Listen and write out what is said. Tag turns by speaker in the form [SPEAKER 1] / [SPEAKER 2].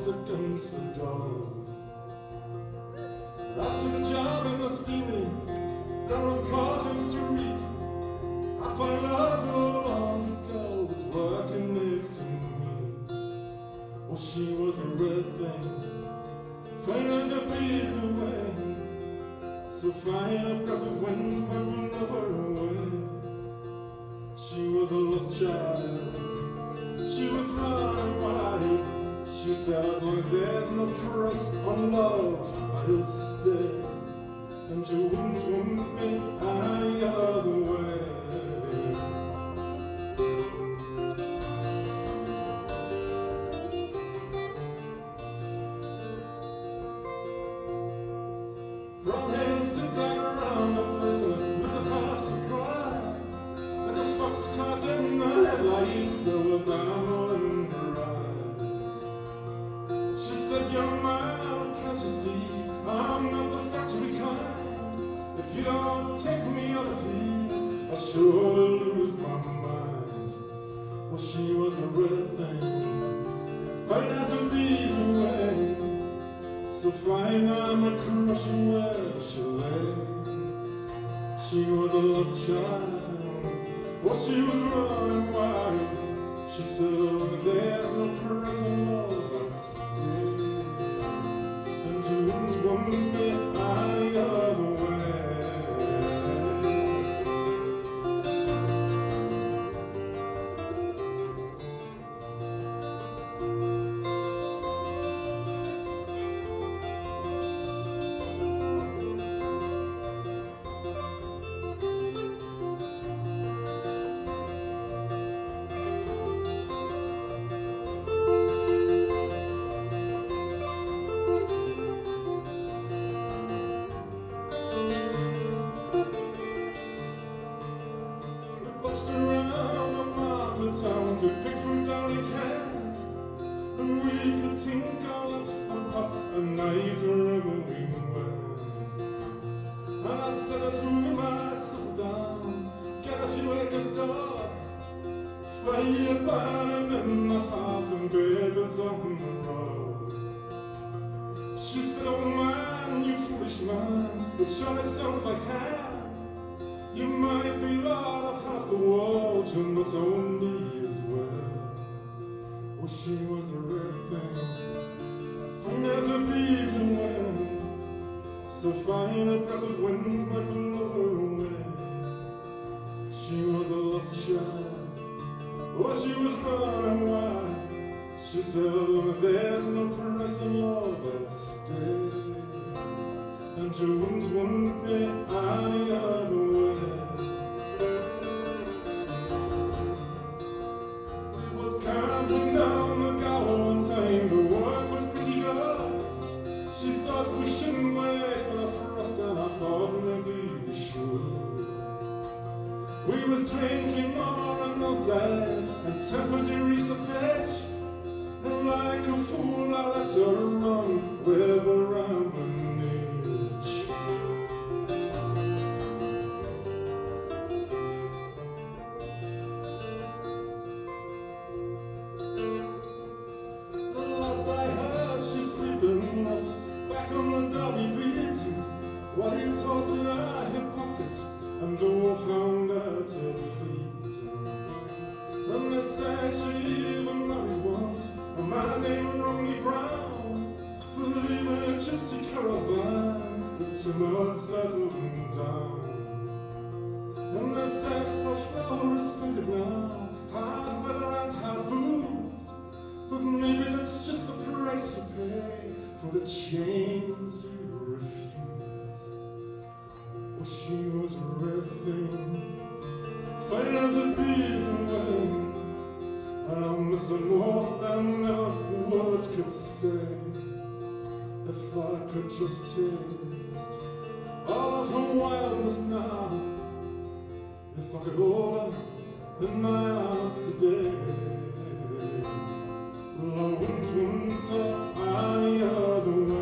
[SPEAKER 1] against the doors. I took a job in the steaming down on Carlton Street. I fell in love with a laundry girl who was working next to me. Well, she was a real thing, fine as a bee's away, so fine a breath of wind might blow her away. She was a lost child, she was running wild. She said, as long as there's no price on love, I'll stay, and you wouldn't want me any other way. Brown hair zigzag around her face with a look of half surprise. Like a fox caught in the headlights, there was ammo in her eyes. She said, young man, can't you see, I'm not the factory kind. If you don't take me out of here, I'll surely lose my mind. Well, she was a real thing, fine as a bee's away, so fine that I'm a crushing where she lay. She was a lost child, well, she was running wild. She said, as long as there's no price on love, I'll stay, and you wouldn't want me any other way. Bust around the market towns with big fruit down in cans, and we could tink our lips on pots and knives wherever we went. And I said that we might settle down, get a few acres dug, fire burning in the hearth and babies on the road. She said, oh man, you foolish man, it surely sounds like hell. You might be lord of half the world, you not own me as well. Well, she was a rare thing, fine as a bee's away, so fine a breath of wind might blow her away. She was a lost child, oh, she was running wild. She said, as long as there's no price on love, I'll stay, and you wouldn't want me any other way. We was camping down the Gower one time, the work was pretty good. She thought we shouldn't wait for the frost, and I thought maybe we should. We was drinking more in those days, and tempers reached a pitch, and like a fool I let her run with a rambling itch. The last I heard, she's sleeping rough back on the Derby beat, while he tossing her hip pockets and all found at her feet. And they say she even married once a man named Romney Brown, but even a gypsy caravan is too much settling down. And they say her flower is faded now, hard weather and hard booze, but maybe that's just the price you pay for the chains you refuse. Well, she was a rare thing, fine as a bee's away, and I'll miss her more than ever words could say. If I could just taste all of her wildness now, if I could hold her in my arms today, well, I wouldn't want her any other way.